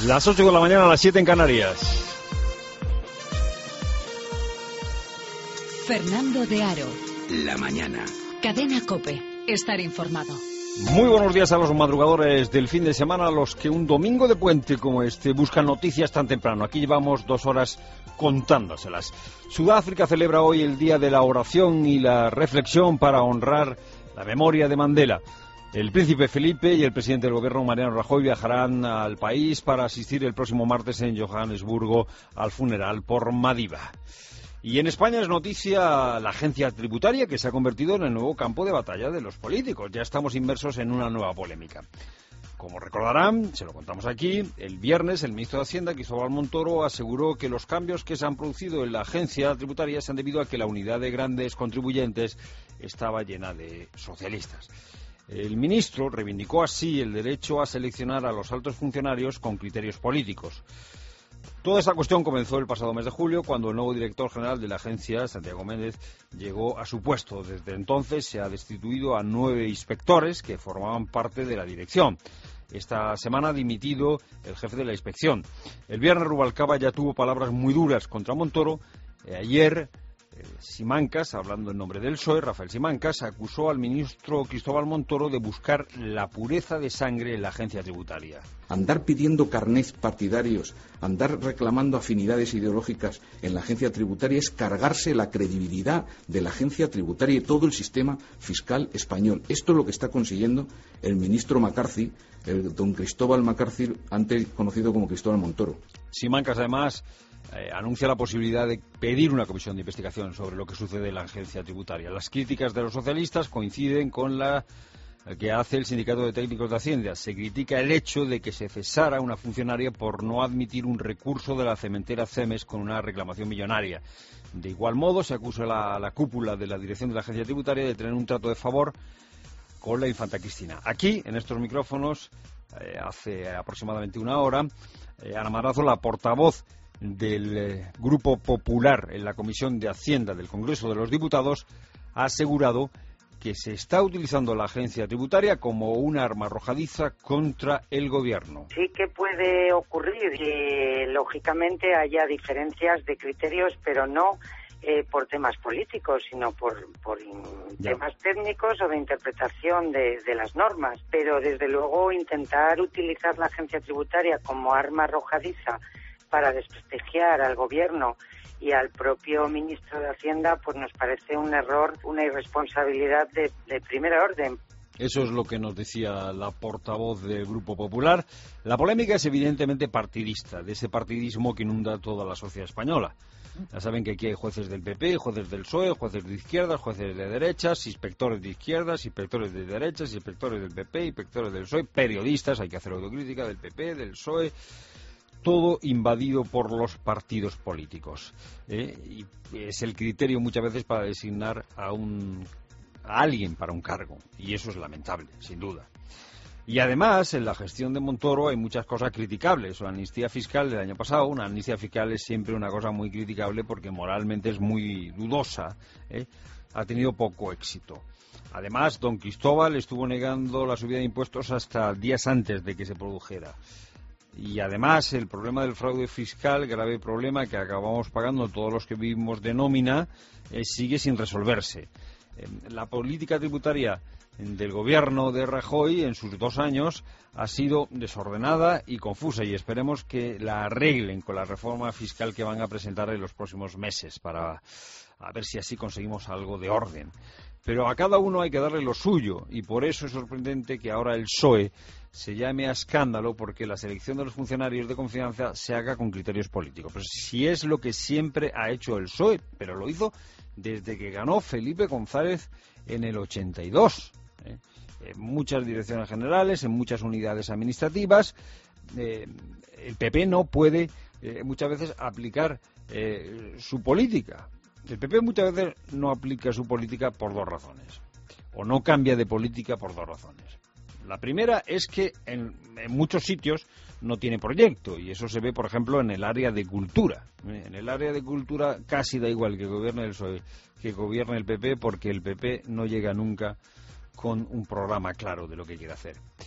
Las 8 de la mañana, a las 7 en Canarias. Fernando de Aro. La mañana. Cadena COPE. Estar informado. Muy buenos días a los madrugadores del fin de semana, a los que un domingo de puente como este buscan noticias tan temprano. Aquí llevamos 2 horas contándoselas. Sudáfrica celebra hoy el Día de la Oración y la Reflexión para honrar la memoria de Mandela. El príncipe Felipe y el presidente del gobierno, Mariano Rajoy, viajarán al país para asistir el próximo martes en Johannesburgo al funeral por Madiba. Y en España es noticia la agencia tributaria, que se ha convertido en el nuevo campo de batalla de los políticos. Ya estamos inmersos en una nueva polémica. Como recordarán, se lo contamos aquí, el viernes el ministro de Hacienda, Cristóbal Montoro, aseguró que los cambios que se han producido en la agencia tributaria se han debido a que la unidad de grandes contribuyentes estaba llena de socialistas. El ministro reivindicó así el derecho a seleccionar a los altos funcionarios con criterios políticos. Toda esta cuestión comenzó el pasado mes de julio, cuando el nuevo director general de la agencia, Santiago Méndez, llegó a su puesto. Desde entonces se ha destituido a 9 inspectores que formaban parte de la dirección. Esta semana ha dimitido el jefe de la inspección. El viernes Rubalcaba ya tuvo palabras muy duras contra Montoro. Ayer Simancas, hablando en nombre del PSOE, Rafael Simancas, acusó al ministro Cristóbal Montoro de buscar la pureza de sangre en la agencia tributaria. Andar pidiendo carnets partidarios, andar reclamando afinidades ideológicas en la agencia tributaria es cargarse la credibilidad de la agencia tributaria y todo el sistema fiscal español. Esto es lo que está consiguiendo el ministro McCarthy, el don Cristóbal McCarthy, antes conocido como Cristóbal Montoro. Simancas, además, anuncia la posibilidad de pedir una comisión de investigación sobre lo que sucede en la agencia tributaria. Las críticas de los socialistas coinciden con la que hace el Sindicato de Técnicos de Hacienda. Se critica el hecho de que se cesara una funcionaria por no admitir un recurso de la cementera CEMEX con una reclamación millonaria. De igual modo, se acusa a la cúpula de la dirección de la agencia tributaria de tener un trato de favor con la infanta Cristina. Aquí, en estos micrófonos, hace aproximadamente una hora, Ana Madrazo, la portavoz del Grupo Popular en la Comisión de Hacienda del Congreso de los Diputados, ha asegurado que se está utilizando la agencia tributaria como una arma arrojadiza contra el gobierno. Sí que puede ocurrir que, lógicamente, haya diferencias de criterios, pero no por temas políticos, sino por temas técnicos o de interpretación de las normas. Pero, desde luego, intentar utilizar la agencia tributaria como arma arrojadiza para desprestigiar al gobierno y al propio ministro de Hacienda, pues nos parece un error, una irresponsabilidad de primer orden. Eso es lo que nos decía la portavoz del Grupo Popular. La polémica es evidentemente partidista, de ese partidismo que inunda toda la sociedad española. Ya saben que aquí hay jueces del PP, jueces del PSOE, jueces de izquierdas, jueces de derechas, inspectores de izquierdas, inspectores de derechas, inspectores del PP, inspectores del PSOE, periodistas, hay que hacer autocrítica del PP, del PSOE. Todo invadido por los partidos políticos. Y es el criterio muchas veces para designar a alguien para un cargo. Y eso es lamentable, sin duda. Y además, en la gestión de Montoro hay muchas cosas criticables. La amnistía fiscal del año pasado, una amnistía fiscal es siempre una cosa muy criticable porque moralmente es muy dudosa. Ha tenido poco éxito. Además, don Cristóbal estuvo negando la subida de impuestos hasta días antes de que se produjera. Y además el problema del fraude fiscal, grave problema que acabamos pagando todos los que vivimos de nómina, sigue sin resolverse. La política tributaria del gobierno de Rajoy en sus 2 años ha sido desordenada y confusa, y esperemos que la arreglen con la reforma fiscal que van a presentar en los próximos meses para a ver si así conseguimos algo de orden. Pero a cada uno hay que darle lo suyo, y por eso es sorprendente que ahora el PSOE se llame a escándalo porque la selección de los funcionarios de confianza se haga con criterios políticos. Pues si es lo que siempre ha hecho el PSOE, pero lo hizo desde que ganó Felipe González en el 82. En muchas direcciones generales, en muchas unidades administrativas, el PP no puede muchas veces aplicar su política. El PP muchas veces no aplica su política por 2 razones, o no cambia de política por 2 razones. La primera es que en muchos sitios no tiene proyecto, y eso se ve, por ejemplo, en el área de cultura. En el área de cultura casi da igual que gobierne el PSOE que gobierne el PP, porque el PP no llega nunca con un programa claro de lo que quiere hacer.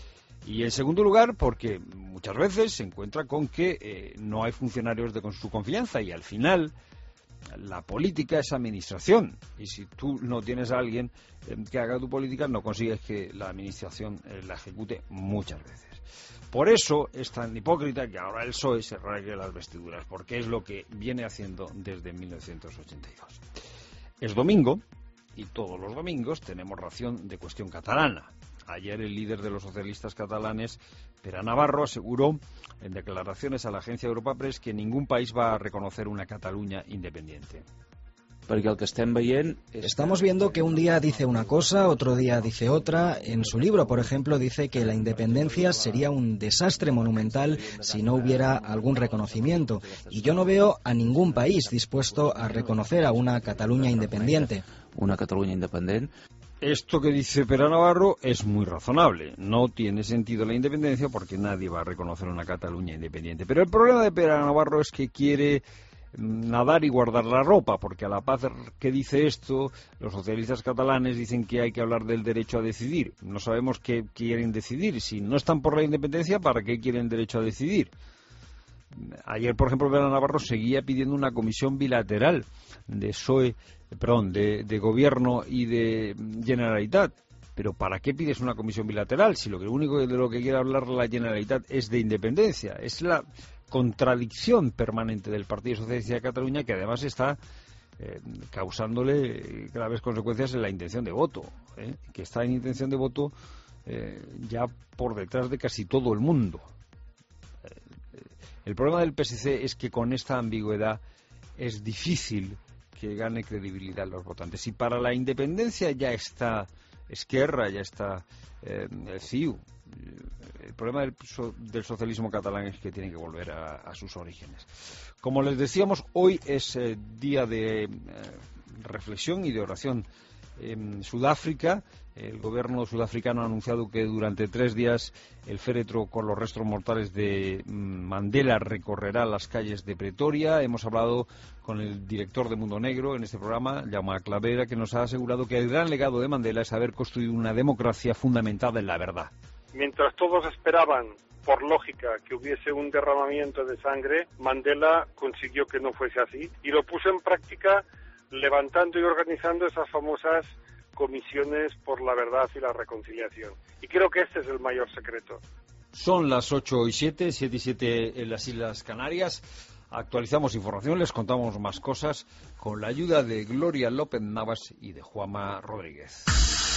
Y en segundo lugar, porque muchas veces se encuentra con que no hay funcionarios de su confianza y al final la política es administración. Y si tú no tienes a alguien que haga tu política, no consigues que la administración la ejecute muchas veces. Por eso es tan hipócrita que ahora el PSOE se rasgue las vestiduras, porque es lo que viene haciendo desde 1982. Es domingo y todos los domingos tenemos ración de cuestión catalana. Ayer el líder de los socialistas catalanes, Pere Navarro, aseguró en declaraciones a la agencia Europa Press que ningún país va a reconocer una Cataluña independiente. Porque el que estem veient Estamos viendo que un día dice una cosa, otro día dice otra. En su libro, por ejemplo, dice que la independencia sería un desastre monumental si no hubiera algún reconocimiento. Y yo no veo a ningún país dispuesto a reconocer a una Cataluña independiente. Una Catalunya independent. Esto que dice Pere Navarro es muy razonable. No tiene sentido la independencia porque nadie va a reconocer una Cataluña independiente. Pero el problema de Pere Navarro es que quiere nadar y guardar la ropa, porque a la paz que dice esto, los socialistas catalanes dicen que hay que hablar del derecho a decidir. No sabemos qué quieren decidir. Si no están por la independencia, ¿para qué quieren derecho a decidir? Ayer, por ejemplo, Pere Navarro seguía pidiendo una comisión bilateral de PSOE, de Gobierno y de Generalitat. Pero ¿para qué pides una comisión bilateral si lo único de lo que quiere hablar la Generalitat es de independencia? Es la contradicción permanente del Partido Socialista de Cataluña, que además está causándole graves consecuencias en la intención de voto, que está en intención de voto ya por detrás de casi todo el mundo. El problema del PSC es que con esta ambigüedad es difícil que gane credibilidad los votantes. Y para la independencia ya está Esquerra, ya está CiU. El problema del socialismo catalán es que tiene que volver a sus orígenes. Como les decíamos, hoy es día de reflexión y de oración. En Sudáfrica, el gobierno sudafricano ha anunciado que durante 3 días el féretro con los restos mortales de Mandela recorrerá las calles de Pretoria. Hemos hablado con el director de Mundo Negro en este programa, Jaume Clavera, que nos ha asegurado que el gran legado de Mandela es haber construido una democracia fundamentada en la verdad. Mientras todos esperaban, por lógica, que hubiese un derramamiento de sangre, Mandela consiguió que no fuese así y lo puso en práctica levantando y organizando esas famosas comisiones por la verdad y la reconciliación. Y creo que este es el mayor secreto. Son las 8:07, 7:07 en las Islas Canarias. Actualizamos información, les contamos más cosas con la ayuda de Gloria López Navas y de Juanma Rodríguez.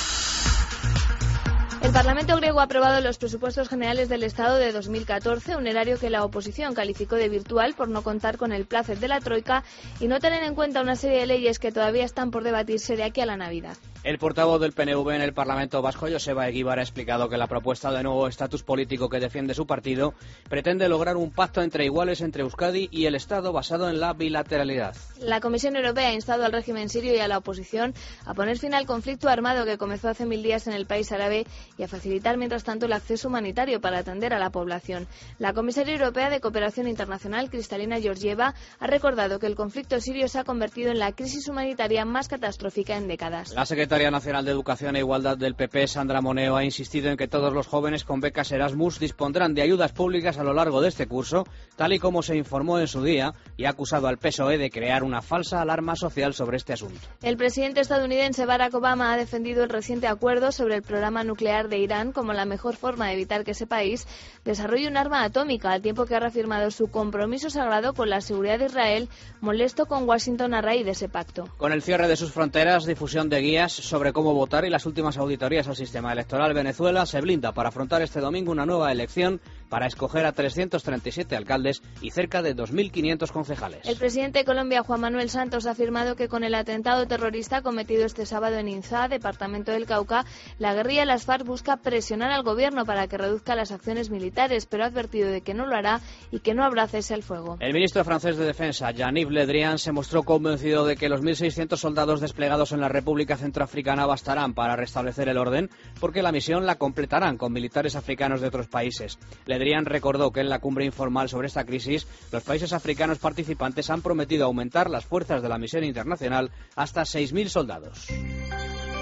El Parlamento griego ha aprobado los presupuestos generales del Estado de 2014, un erario que la oposición calificó de virtual por no contar con el plácet de la Troika y no tener en cuenta una serie de leyes que todavía están por debatirse de aquí a la Navidad. El portavoz del PNV en el Parlamento vasco, Joseba Eguíbar, ha explicado que la propuesta de nuevo estatus político que defiende su partido pretende lograr un pacto entre iguales entre Euskadi y el Estado basado en la bilateralidad. La Comisión Europea ha instado al régimen sirio y a la oposición a poner fin al conflicto armado que comenzó hace 1000 días en el país árabe y a facilitar, mientras tanto, el acceso humanitario para atender a la población. La comisaria europea de Cooperación Internacional, Kristalina Georgieva, ha recordado que el conflicto sirio se ha convertido en la crisis humanitaria más catastrófica en décadas. La secretaria nacional de Educación e Igualdad del PP, Sandra Moneo, ha insistido en que todos los jóvenes con becas Erasmus dispondrán de ayudas públicas a lo largo de este curso, tal y como se informó en su día, y ha acusado al PSOE de crear una falsa alarma social sobre este asunto. El presidente estadounidense Barack Obama ha defendido el reciente acuerdo sobre el programa nuclear de Irán como la mejor forma de evitar que ese país desarrolle un arma atómica, al tiempo que ha reafirmado su compromiso sagrado con la seguridad de Israel, molesto con Washington a raíz de ese pacto. Con el cierre de sus fronteras, difusión de guías sobre cómo votar y las últimas auditorías al sistema electoral, Venezuela se blinda para afrontar este domingo una nueva elección para escoger a 337 alcaldes y cerca de 2.500 concejales. El presidente de Colombia, Juan Manuel Santos, ha afirmado que con el atentado terrorista cometido este sábado en Inzá, departamento del Cauca, la guerrilla de las FARC busca presionar al gobierno para que reduzca las acciones militares, pero ha advertido de que no lo hará y que no habrá cese al fuego. El ministro francés de Defensa, Jean-Yves Le Drian, se mostró convencido de que los 1.600 soldados desplegados en la República Centroafricana bastarán para restablecer el orden, porque la misión la completarán con militares africanos de otros países. Le Drian recordó que en la cumbre informal sobre esta crisis, los países africanos participantes han prometido aumentar las fuerzas de la misión internacional hasta 6.000 soldados.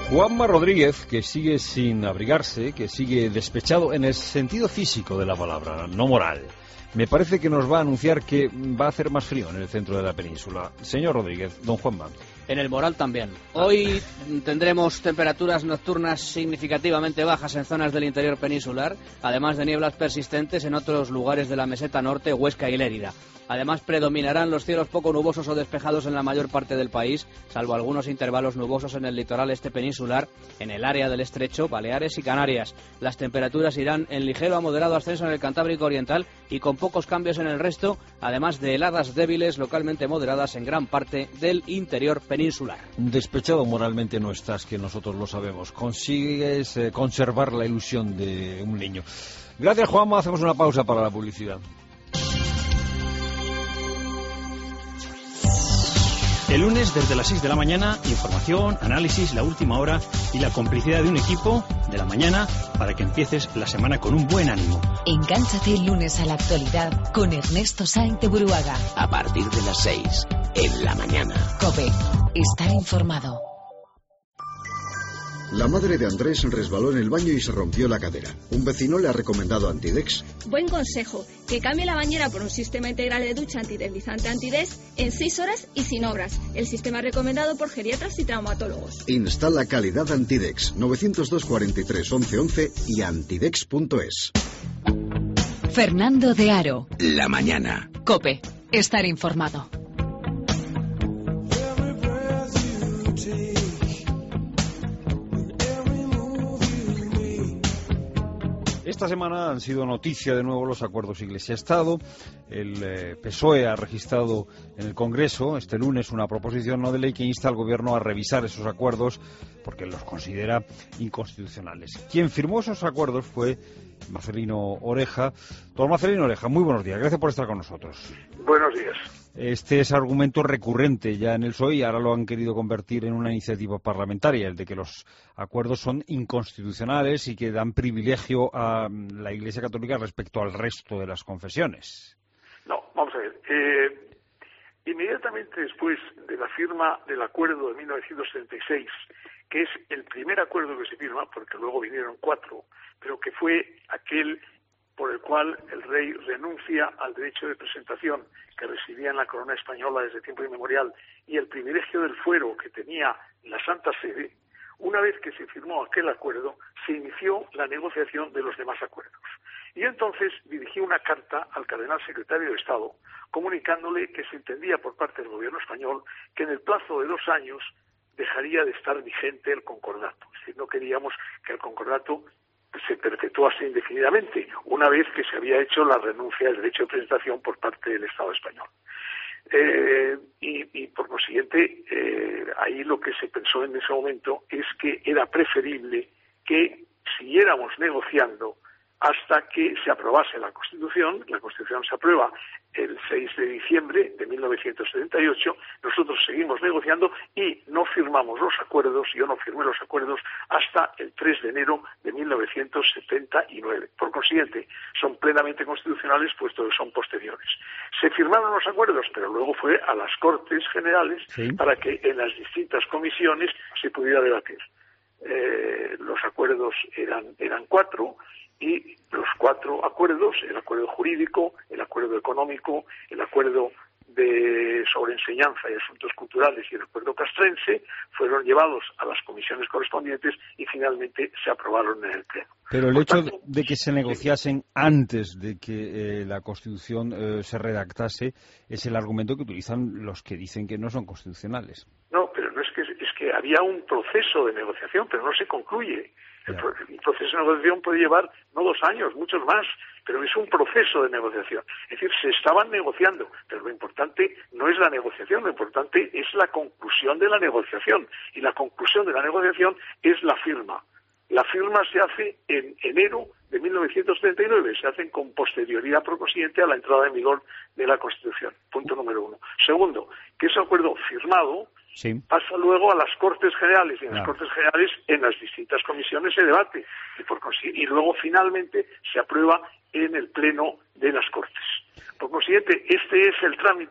Juanma Rodríguez, que sigue sin abrigarse, que sigue despechado en el sentido físico de la palabra, no moral. Me parece que nos va a anunciar que va a hacer más frío en el centro de la península. Señor Rodríguez, don Juanma. En el moral también. Hoy tendremos temperaturas nocturnas significativamente bajas en zonas del interior peninsular, además de nieblas persistentes en otros lugares de la meseta norte, Huesca y Lérida. Además, predominarán los cielos poco nubosos o despejados en la mayor parte del país, salvo algunos intervalos nubosos en el litoral este peninsular, en el área del Estrecho, Baleares y Canarias. Las temperaturas irán en ligero a moderado ascenso en el Cantábrico Oriental y con pocos cambios en el resto, además de heladas débiles localmente moderadas en gran parte del interior peninsular. Despechado moralmente no estás, que nosotros lo sabemos. Consigues conservar la ilusión de un niño. Gracias, Juanma. Hacemos una pausa para la publicidad. El lunes, desde las 6 de la mañana, información, análisis, la última hora y la complicidad de un equipo de la mañana para que empieces la semana con un buen ánimo. Engánchate el lunes a la actualidad con Ernesto Sáenz de Buruaga. A partir de las 6, en la mañana. COPE. Estar informado. La madre de Andrés resbaló en el baño y se rompió la cadera. Un vecino le ha recomendado Antidex. Buen consejo, que cambie la bañera por un sistema integral de ducha antideslizante Antidex en 6 horas y sin obras. El sistema recomendado por geriatras y traumatólogos. Instala calidad Antidex. 902 43 11 11 y antidex.es. Fernando de Aro. La mañana. COPE. Estar informado. Esta semana han sido noticia de nuevo los acuerdos Iglesia-Estado. El PSOE ha registrado en el Congreso este lunes una proposición no de ley que insta al Gobierno a revisar esos acuerdos porque los considera inconstitucionales. Quien firmó esos acuerdos fue Marcelino Oreja. Don Marcelino Oreja, muy buenos días. Gracias por estar con nosotros. Buenos días. Este es argumento recurrente ya en el PSOE y ahora lo han querido convertir en una iniciativa parlamentaria, el de que los acuerdos son inconstitucionales y que dan privilegio a la Iglesia Católica respecto al resto de las confesiones. No, vamos a ver. Inmediatamente después de la firma del acuerdo de 1976, que es el primer acuerdo que se firma, porque luego vinieron 4, pero que fue aquel por el cual el rey renuncia al derecho de presentación que residía en la corona española desde tiempo inmemorial y el privilegio del fuero que tenía la Santa Sede. Una vez que se firmó aquel acuerdo, se inició la negociación de los demás acuerdos. Y entonces dirigí una carta al cardenal secretario de Estado, comunicándole que se entendía por parte del gobierno español que en el plazo de 2 años dejaría de estar vigente el concordato. Es decir, no queríamos que el concordato se perpetuase indefinidamente, una vez que se había hecho la renuncia del derecho de presentación por parte del Estado español. Y por consiguiente, ahí lo que se pensó en ese momento es que era preferible que siguiéramos negociando hasta que se aprobase la Constitución. La Constitución se aprueba el 6 de diciembre de 1978, nosotros seguimos negociando y no firmamos los acuerdos, yo no firmé los acuerdos hasta el 3 de enero de 1979. Por consiguiente, son plenamente constitucionales puesto que son posteriores. Se firmaron los acuerdos, pero luego fue a las Cortes Generales para que en las distintas comisiones se pudiera debatir. Los acuerdos eran 4, y los 4 acuerdos, el acuerdo jurídico, el acuerdo económico, el acuerdo sobre enseñanza y asuntos culturales y el acuerdo castrense, fueron llevados a las comisiones correspondientes y finalmente se aprobaron en el Pleno. Pero el hecho de que se negociasen antes de que la Constitución se redactase es el argumento que utilizan los que dicen que no son constitucionales. No, pero no es que había un proceso de negociación, pero no se concluye. El proceso de negociación puede llevar no 2 años, muchos más, pero es un proceso de negociación. Es decir, se estaban negociando, pero lo importante no es la negociación, lo importante es la conclusión de la negociación. Y la conclusión de la negociación es la firma. La firma se hace en enero de 1939, se hacen con posterioridad por consiguiente a la entrada en vigor de la Constitución. Punto número 1. Segundo, que ese acuerdo firmado pasa luego a las Cortes Generales y en las Cortes Generales en las distintas comisiones se debate y luego finalmente se aprueba en el Pleno de las Cortes. Por consiguiente, este es el trámite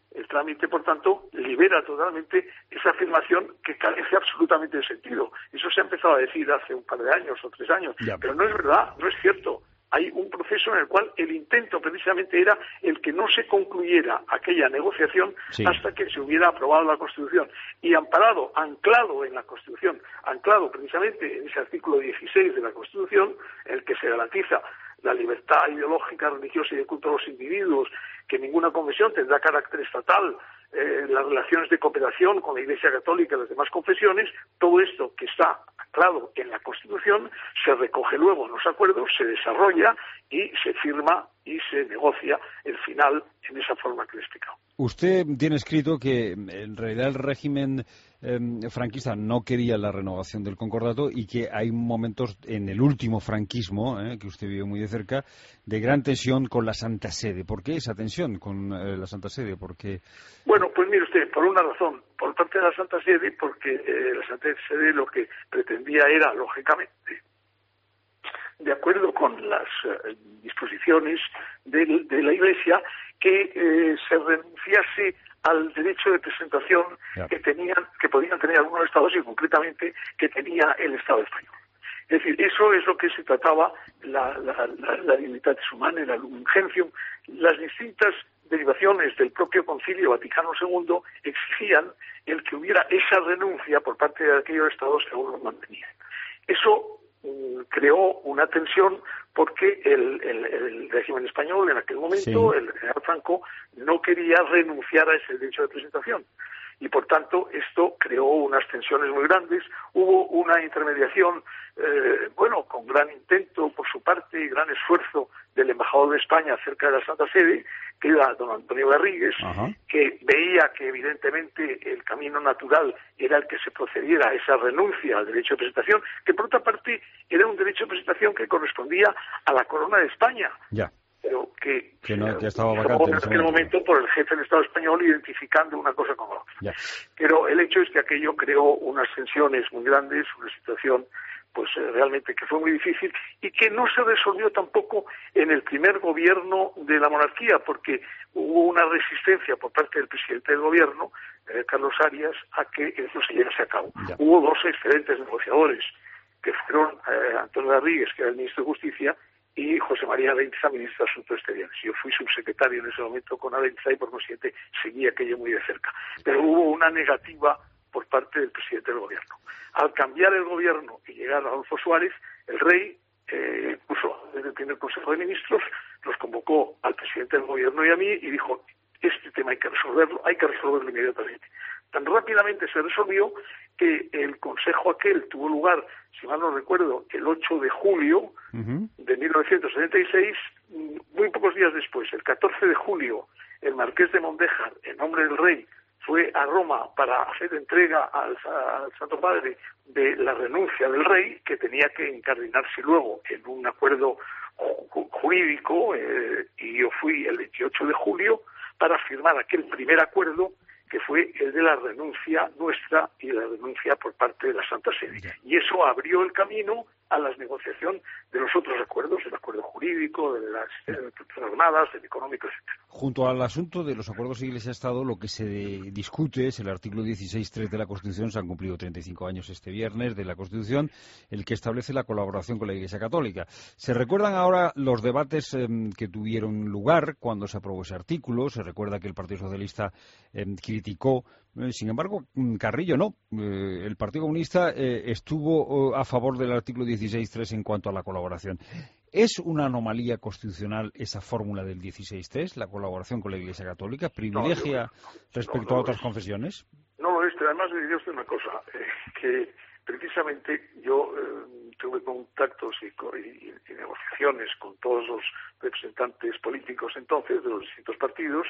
El trámite, por tanto, libera totalmente esa afirmación que carece absolutamente de sentido. Eso se ha empezado a decir hace un par de años o 3 años, pero no es verdad, no es cierto. Hay un proceso en el cual el intento precisamente era el que no se concluyera aquella negociación hasta que se hubiera aprobado la Constitución. Y anclado en la Constitución, anclado precisamente en ese artículo 16 de la Constitución, en el que se garantiza la libertad ideológica, religiosa y de culto de los individuos, que ninguna confesión tendrá carácter estatal, las relaciones de cooperación con la Iglesia Católica y las demás confesiones, todo esto que está anclado en la Constitución se recoge luego en los acuerdos, se desarrolla y se firma y se negocia el final en esa forma que le he explicado. Usted tiene escrito que en realidad el régimen franquista no quería la renovación del concordato y que hay momentos en el último franquismo, que usted vio muy de cerca, de gran tensión con la Santa Sede. ¿Por qué esa tensión con la Santa Sede? Porque bueno, pues mire usted, por una razón, por parte de la Santa Sede, porque la Santa Sede lo que pretendía era, lógicamente, de acuerdo con las disposiciones de la Iglesia, que se renunciase al derecho de presentación que podían tener algunos estados y concretamente que tenía el Estado español. Es decir, eso es lo que se trataba la Dignitatis Humanae, la Lumen Gentium. Las distintas derivaciones del propio Concilio Vaticano II exigían el que hubiera esa renuncia por parte de aquellos estados que aún lo mantenían. Eso creó una tensión porque el régimen español en aquel momento, el general Franco, no quería renunciar a ese derecho de presentación. Y por tanto esto creó unas tensiones muy grandes. Hubo una intermediación, con gran intento por su parte y gran esfuerzo del embajador de España cerca de la Santa Sede, que era don Antonio Garrigues, que veía que evidentemente el camino natural era el que se procediera a esa renuncia al derecho de presentación, que por otra parte era un derecho de presentación que correspondía a la Corona de España. Pero que estaba vacante en aquel momento por el jefe del Estado español identificando una cosa con la otra. Pero el hecho es que aquello creó unas tensiones muy grandes, una situación pues realmente que fue muy difícil y que no se resolvió tampoco en el primer gobierno de la monarquía, porque hubo una resistencia por parte del presidente del gobierno, Carlos Arias, a que eso se llevase a cabo. Hubo 2 excelentes negociadores, que fueron Antonio Garrigues, que era el ministro de Justicia, y José María Areilza, ministro de Asuntos Exteriores. Yo fui subsecretario en ese momento con Areilza y por consiguiente seguí aquello muy de cerca. Pero hubo una negativa por parte del presidente del gobierno. Al cambiar el gobierno y llegar a Adolfo Suárez, el rey puso desde el primer Consejo de Ministros, nos convocó al presidente del gobierno y a mí y dijo, este tema hay que resolverlo inmediatamente. Tan rápidamente se resolvió que el consejo aquel tuvo lugar, si mal no recuerdo, el 8 de julio de 1976, muy pocos días después, el 14 de julio, el marqués de Mondéjar, en nombre del rey, fue a Roma para hacer entrega al Santo Padre de la renuncia del rey, que tenía que incardinarse luego en un acuerdo jurídico, y yo fui el 28 de julio para firmar aquel primer acuerdo que fue el de la renuncia nuestra y la renuncia por parte de la Santa Sede. Y eso abrió el camino a la negociación de los otros acuerdos, el acuerdo jurídico, de las armadas, del económico, etc. Junto al asunto de los acuerdos Iglesia-Estado, lo que se discute es el artículo 16.3 de la Constitución. Se han cumplido 35 años este viernes de la Constitución, el que establece la colaboración con la Iglesia Católica. Se recuerdan ahora los debates que tuvieron lugar cuando se aprobó ese artículo. Se recuerda que el Partido Socialista criticó. Sin embargo, Carrillo no. El Partido Comunista estuvo a favor del artículo 16.3 en cuanto a la colaboración. ¿Es una anomalía constitucional esa fórmula del 16.3, la colaboración con la Iglesia Católica? ¿Privilegia respecto a otras confesiones? No lo es. Además, le diré usted una cosa, que precisamente yo tuve contactos y negociaciones con todos los representantes políticos entonces de los distintos partidos.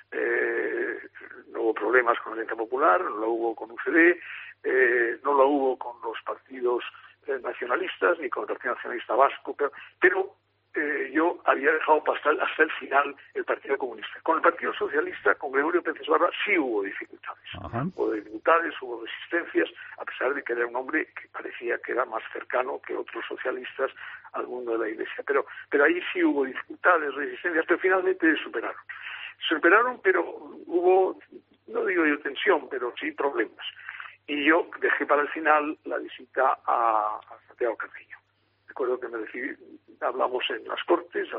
No hubo problemas con la Alianza Popular, no lo hubo con UCD, no lo hubo con los partidos nacionalistas ni con el Partido Nacionalista Vasco, pero yo había dejado pasar hasta el final el Partido Comunista. Con el Partido Socialista, con Gregorio Pérez Barba, sí hubo dificultades. Hubo dificultades, hubo resistencias, a pesar de que era un hombre que parecía que era más cercano que otros socialistas al mundo de la Iglesia. Pero ahí sí hubo dificultades, resistencias, pero finalmente superaron. Se superaron, pero hubo, no digo yo tensión, pero sí problemas. Y yo dejé para el final la visita a Santiago Carreño. Recuerdo que me recibí, hablamos en las Cortes,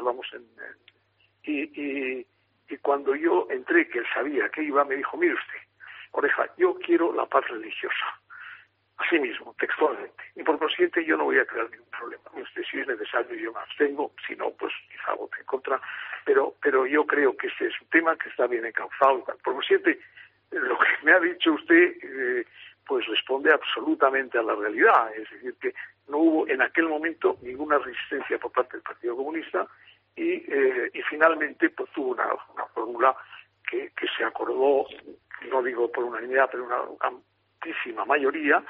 y cuando yo entré, que él sabía que iba, me dijo, mire usted, Oreja, yo quiero la paz religiosa. Así mismo, textualmente. Y por consiguiente yo no voy a crear ningún problema. Usted, si es necesario, yo me abstengo. Si no, pues quizá vote en contra. Pero yo creo que ese es un tema que está bien encauzado. Por consiguiente, lo que me ha dicho usted, pues responde absolutamente a la realidad. Es decir, que no hubo en aquel momento ninguna resistencia por parte del Partido Comunista y finalmente pues tuvo una fórmula que se acordó, no digo por unanimidad, pero una amplísima mayoría,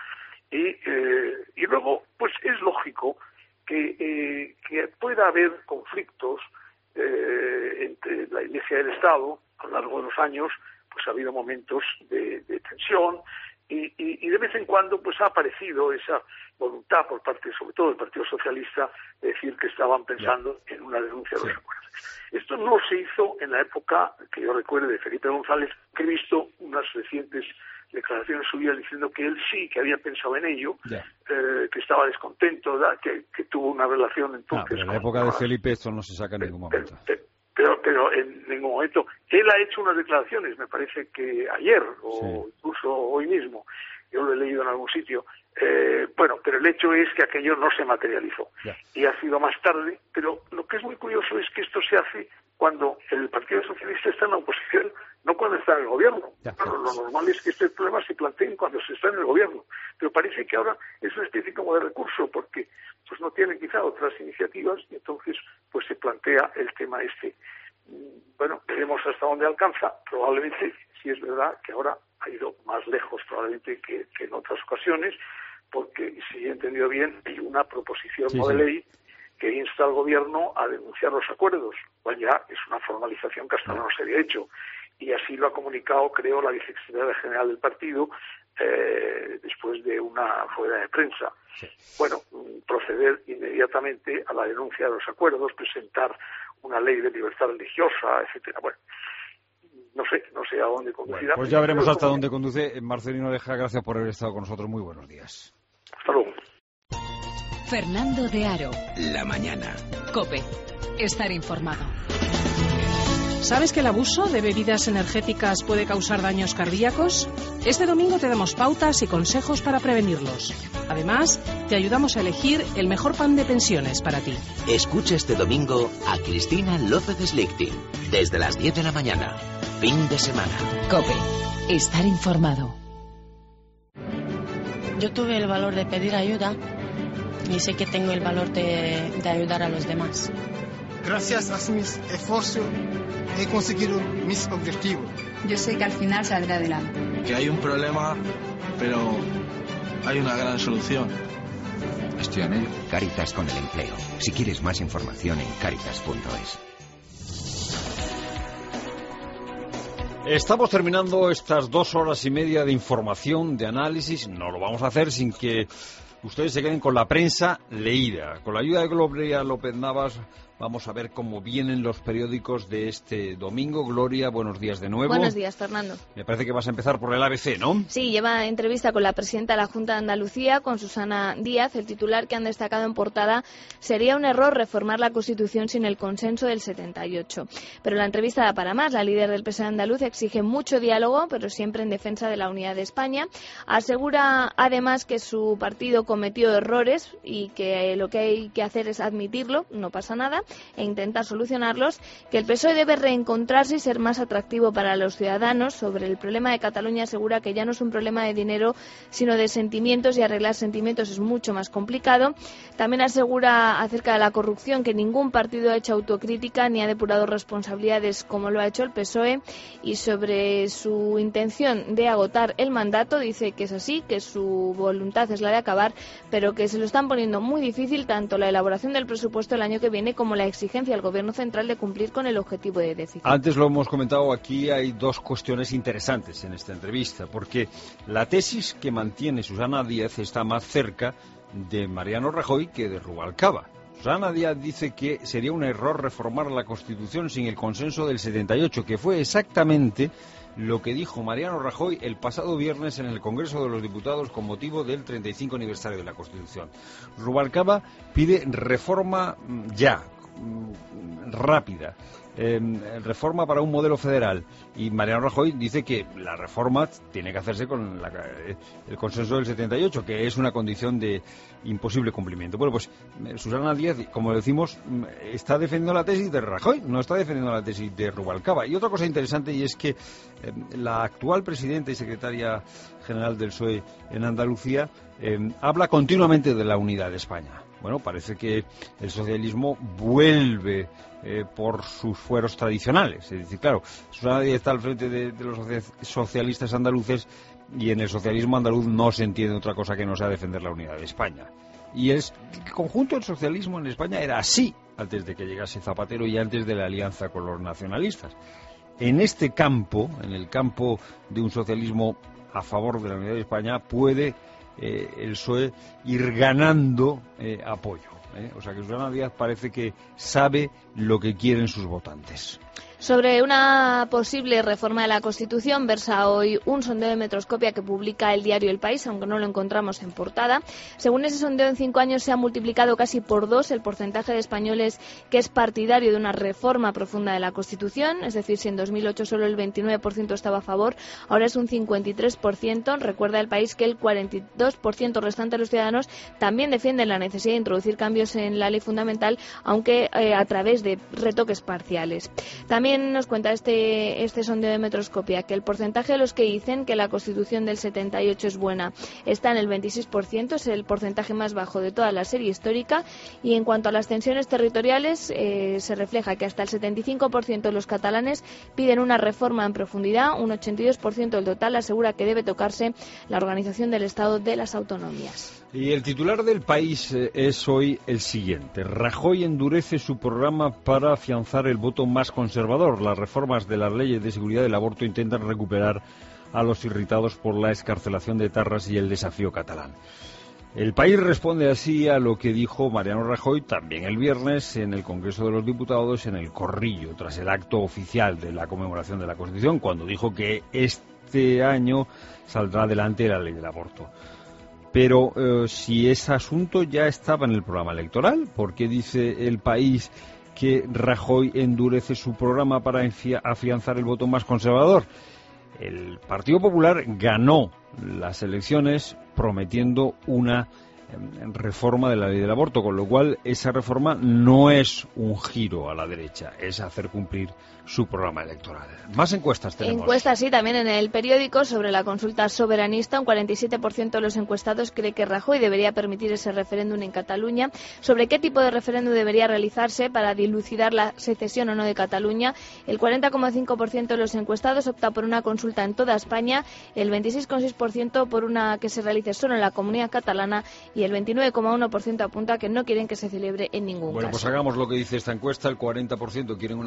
y luego pues es lógico que pueda haber conflictos entre la Iglesia y el Estado. A lo largo de los años pues ha habido momentos de tensión y de vez en cuando pues ha aparecido esa voluntad por parte sobre todo del Partido Socialista de decir que estaban pensando en una denuncia de los acuerdos. Esto no se hizo en la época que yo recuerde de Felipe González, que he visto unas recientes declaraciones suyas diciendo que él sí que había pensado en ello, que estaba descontento, que tuvo una relación entonces. Pero en la época de Felipe esto no se saca en ningún momento. Pero en ningún momento. Él ha hecho unas declaraciones, me parece que ayer o incluso hoy mismo, yo lo he leído en algún sitio. Pero el hecho es que aquello no se materializó y ha sido más tarde. Pero lo que es muy curioso es que esto se hace cuando el Partido Socialista está en la oposición, no cuando está en el gobierno. Lo normal es que este problema se plantee cuando se está en el gobierno, pero parece que ahora es una especie como de recurso porque pues no tienen quizá otras iniciativas y entonces pues se plantea el tema este. Bueno, veremos hasta dónde alcanza. Probablemente, si es verdad que ahora ha ido más lejos probablemente que en otras ocasiones, porque si he entendido bien hay una proposición de ley que insta al gobierno a denunciar los acuerdos, cual ya es una formalización que hasta ahora no se había hecho, y así lo ha comunicado, creo, la vicesecretaria general del partido después de una rueda de prensa. Bueno, proceder inmediatamente a la denuncia de los acuerdos, presentar una ley de libertad religiosa, etcétera. Bueno, no sé a dónde conducirá. Pues ya veremos hasta dónde conduce. Marcelino Oreja, gracias por haber estado con nosotros. Muy buenos días. Hasta luego. Fernando de Aro. La mañana. COPE. Estar informado. ¿Sabes que el abuso de bebidas energéticas puede causar daños cardíacos? Este domingo te damos pautas y consejos para prevenirlos. Además, te ayudamos a elegir el mejor plan de pensiones para ti. Escucha este domingo a Cristina López Slichting, desde las 10 de la mañana. Fin de semana. COPE. Estar informado. Yo tuve el valor de pedir ayuda y sé que tengo el valor de ayudar a los demás. Gracias a mis esfuerzos he conseguido mis objetivos. Yo sé que al final saldré adelante. Que hay un problema, pero hay una gran solución. Estoy en ello. Cáritas con el empleo. Si quieres más información en cáritas.es. Estamos terminando estas 2 horas y media de información, de análisis. No lo vamos a hacer sin que ustedes se queden con la prensa leída. Con la ayuda de Gloria López Navas vamos a ver cómo vienen los periódicos de este domingo. Gloria, buenos días de nuevo. Buenos días, Fernando. Me parece que vas a empezar por el ABC, ¿no? Sí, lleva entrevista con la presidenta de la Junta de Andalucía, con Susana Díaz. El titular que han destacado en portada: sería un error reformar la Constitución sin el consenso del 78. Pero la entrevista da para más. La líder del PSOE andaluz exige mucho diálogo, pero siempre en defensa de la unidad de España. Asegura además que su partido cometió errores y que lo que hay que hacer es admitirlo, no pasa nada, e intentar solucionarlos, que el PSOE debe reencontrarse y ser más atractivo para los ciudadanos. Sobre el problema de Cataluña asegura que ya no es un problema de dinero, sino de sentimientos, y arreglar sentimientos es mucho más complicado. También asegura acerca de la corrupción que ningún partido ha hecho autocrítica ni ha depurado responsabilidades como lo ha hecho el PSOE, y sobre su intención de agotar el mandato dice que es así, que su voluntad es la de acabar, pero que se lo están poniendo muy difícil tanto la elaboración del presupuesto el año que viene como la exigencia al Gobierno central de cumplir con el objetivo de déficit. Antes lo hemos comentado aquí, hay 2 cuestiones interesantes en esta entrevista, porque la tesis que mantiene Susana Díaz está más cerca de Mariano Rajoy que de Rubalcaba. Susana Díaz dice que sería un error reformar la Constitución sin el consenso del 78, que fue exactamente lo que dijo Mariano Rajoy el pasado viernes en el Congreso de los Diputados con motivo del 35 aniversario de la Constitución. Rubalcaba pide reforma ya, rápida, reforma para un modelo federal, y Mariano Rajoy dice que la reforma tiene que hacerse con el consenso del 78, que es una condición de imposible cumplimiento. Bueno, pues Susana Díaz, como decimos, está defendiendo la tesis de Rajoy, no está defendiendo la tesis de Rubalcaba. Y otra cosa interesante, y es que la actual presidenta y secretaria general del PSOE en Andalucía habla continuamente de la unidad de España. Bueno, parece que el socialismo vuelve por sus fueros tradicionales. Es decir, claro, Susana Díaz está al frente de los socialistas andaluces, y en el socialismo andaluz no se entiende otra cosa que no sea defender la unidad de España. Y el conjunto del socialismo en España era así antes de que llegase Zapatero y antes de la alianza con los nacionalistas. En este campo, en el campo de un socialismo a favor de la unidad de España, puede el PSOE ir ganando apoyo. O sea que Susana Díaz parece que sabe lo que quieren sus votantes. Sobre una posible reforma de la Constitución versa hoy un sondeo de Metroscopia que publica el diario El País, aunque no lo encontramos en portada. Según ese sondeo, en 5 años se ha multiplicado casi por 2 el porcentaje de españoles que es partidario de una reforma profunda de la Constitución. Es decir, si en 2008 solo el 29% estaba a favor, ahora es un 53%. Recuerda El País que el 42% restante de los ciudadanos también defienden la necesidad de introducir cambios en la ley fundamental, aunque a través de retoques parciales. También nos cuenta este sondeo de Metroscopia que el porcentaje de los que dicen que la Constitución del 78 es buena está en el 26%, es el porcentaje más bajo de toda la serie histórica, y en cuanto a las tensiones territoriales se refleja que hasta el 75% de los catalanes piden una reforma en profundidad, un 82% del total asegura que debe tocarse la organización del Estado de las autonomías. Y el titular del País es hoy el siguiente: Rajoy endurece su programa para afianzar el voto más conservador. Las reformas de las leyes de seguridad del aborto intentan recuperar a los irritados por la excarcelación de etarras y el desafío catalán. El País responde así a lo que dijo Mariano Rajoy también el viernes en el Congreso de los Diputados, en el Corrillo, tras el acto oficial de la conmemoración de la Constitución, cuando dijo que este año saldrá adelante la ley del aborto. Pero si ese asunto ya estaba en el programa electoral, ¿por qué dice El País que Rajoy endurece su programa para afianzar el voto más conservador? El Partido Popular ganó las elecciones prometiendo una reforma de la ley del aborto, con lo cual esa reforma no es un giro a la derecha, es hacer cumplir su programa electoral. Más encuestas tenemos. Encuestas, sí, también en el periódico sobre la consulta soberanista. Un 47% de los encuestados cree que Rajoy debería permitir ese referéndum en Cataluña. Sobre qué tipo de referéndum debería realizarse para dilucidar la secesión o no de Cataluña, el 40,5% de los encuestados opta por una consulta en toda España, el 26,6% por una que se realice solo en la Comunidad Catalana, y el 29,1% apunta que no quieren que se celebre en ningún caso. Bueno, pues hagamos lo que dice esta encuesta. El 40% quieren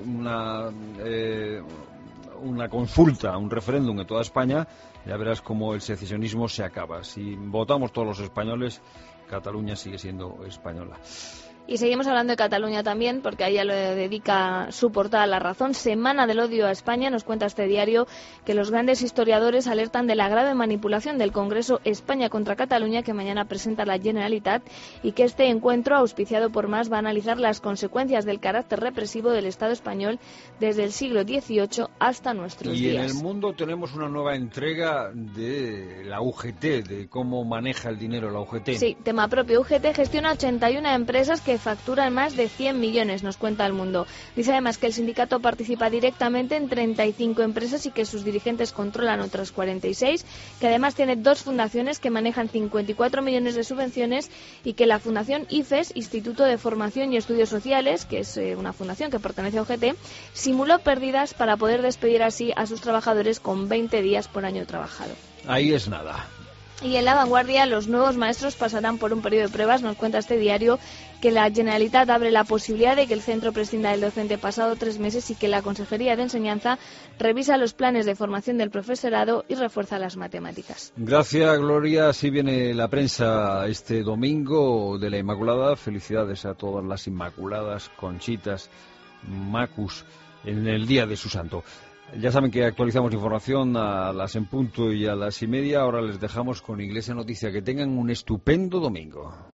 una consulta, un referéndum en toda España. Ya verás cómo el secesionismo se acaba. Si votamos todos los españoles, Cataluña sigue siendo española. Y seguimos hablando de Cataluña también, porque a ella lo dedica su portada La Razón. Semana del odio a España. Nos cuenta este diario que los grandes historiadores alertan de la grave manipulación del Congreso España contra Cataluña, que mañana presenta la Generalitat, y que este encuentro, auspiciado por Mas, va a analizar las consecuencias del carácter represivo del Estado español desde el siglo XVIII hasta nuestros días. Y en el mundo tenemos una nueva entrega de la UGT, de cómo maneja el dinero la UGT. Sí, tema propio. UGT gestiona 81 empresas que facturan más de 100 millones, nos cuenta El Mundo. Dice además que el sindicato participa directamente en 35 empresas y que sus dirigentes controlan otras 46, que además tiene 2 fundaciones que manejan 54 millones de subvenciones, y que la Fundación IFES, Instituto de Formación y Estudios Sociales, que es una fundación que pertenece a UGT, simuló pérdidas para poder despedir así a sus trabajadores con 20 días por año trabajado. Ahí es nada. Y en La Vanguardia, los nuevos maestros pasarán por un periodo de pruebas. Nos cuenta este diario que la Generalitat abre la posibilidad de que el centro prescinda del docente pasado 3 meses y que la Consejería de Enseñanza revisa los planes de formación del profesorado y refuerza las matemáticas. Gracias, Gloria. Así viene la prensa este domingo de la Inmaculada. Felicidades a todas las Inmaculadas, Conchitas, Macus, en el día de su santo. Ya saben que actualizamos información a las en punto y a las y media. Ahora les dejamos con Iglesia Noticia. Que tengan un estupendo domingo.